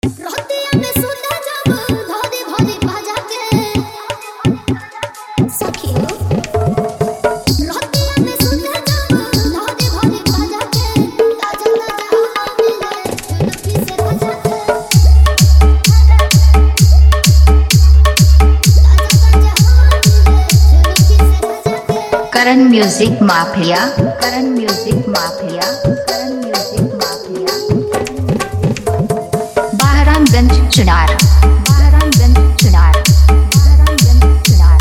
रहतिया में सुता जब धोरी भरी भजा के सखी हो रहतिया में सुता जब धोरी भरी भजा के ताजा ताजा मिले लुकी से भजा के ताजा ताजा मिले लुकी से भजा के Karan music mafia Karan music mafia Karan music mafia Bahramganj Chunar Bahramganj Chunar Bahramganj Chunar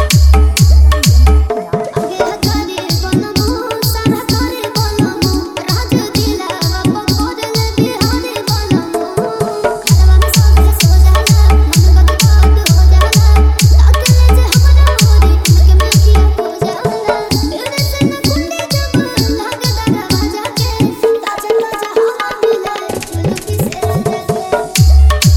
आगे हजारी बनमु सारा करे बनमु राज दिलावा पकोड़ले बिहारी बनमु घरवा में सब सो जाला मन गद बात हो जाला ताकले जे हमरा होरी इनके में किया हो जाला दिल से न कुंडी जब लागे दरवाजा के ताजा ताजा हवा मिले लुकी से राजा के ताजा ताजा हवा मिले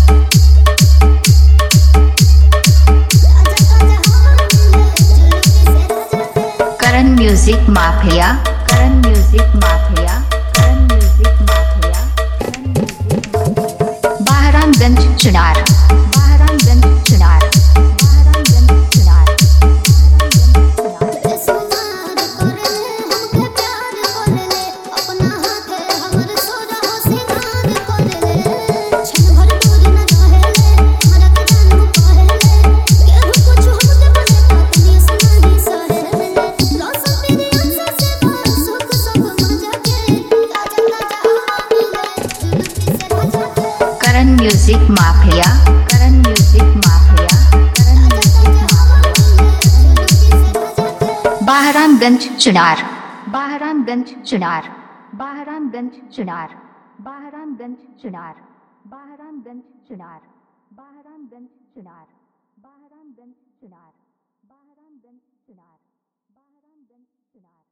Karan music mafia Karan music mafia Karan music mafia Karan music mafia Bahramganj Chunar Bahramganj Chunar Bahramganj Chunar Bahramganj Chunar सुनार करले हमके प्यार करले अपना हाथे हमर सोरा हो सिंगार करले छन भर दूर न रहेले हमरा के जानू कहेले केहू कुछ हमके बने तनी सुनाही सहेले रस मेरी आंसू से भर सुख सब मजा के ताजा ताजा हवा मिले लुकी से भजा के Karan music mafia Karan music mafia Karan music mafia Bahramganj Chunar Bahramganj Chunar Bahramganj Chunar Bahramganj Chunar Bahramganj Chunar Bahramganj Chunar Bahramganj Chunar Bahramganj Chunar Bahramganj Chunar